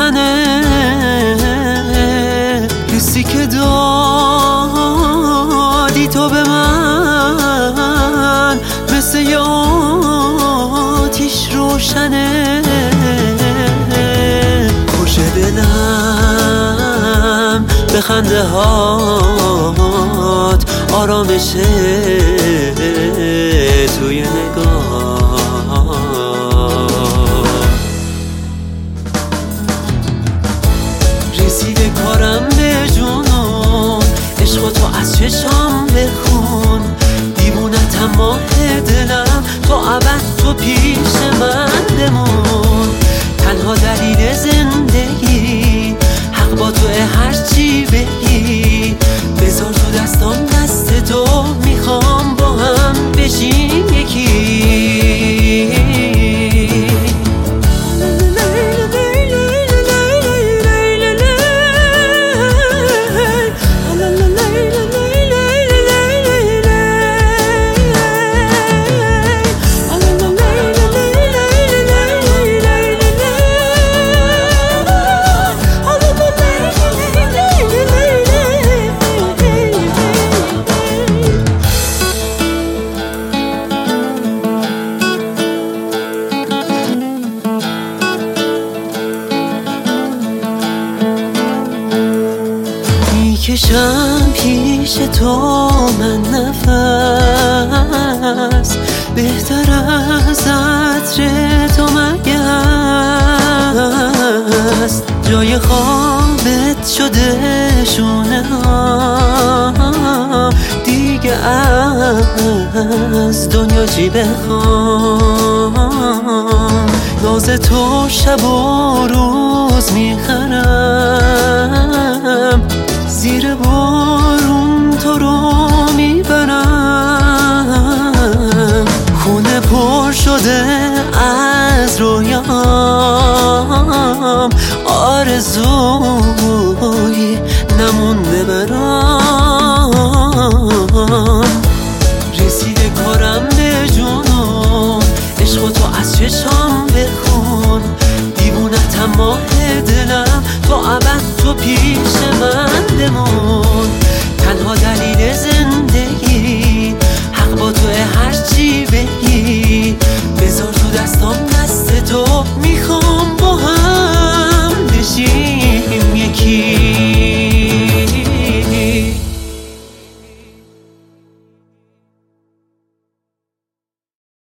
روشنه، حسی که دادی تو به من مثل یه آتیش روشنه. خوش دلم به خنده هات، آرامشه توی نگاه. رسیده کارم به جنون، عشق تو از چشام بخون. دیوونتم ماه دلم، تو ابد تو پیش من بمون. تنها دلیل زندگی حق با تو، هرچی بگی بذار تو دستام دست تو. میخوام با هم بشیم یکی. کشم پیش تو من نفس، بهتر از عطر تو مگس. جای خوابت شده شونه ها، دیگه از دنیا چی بخوام. ناز تو شب و روز میخرم، زیر بارون تو رو میبرم. خونه پر شده از رویام، آرزوی نمونده برام. رسیده کارم به جنون، عشق تو از چشام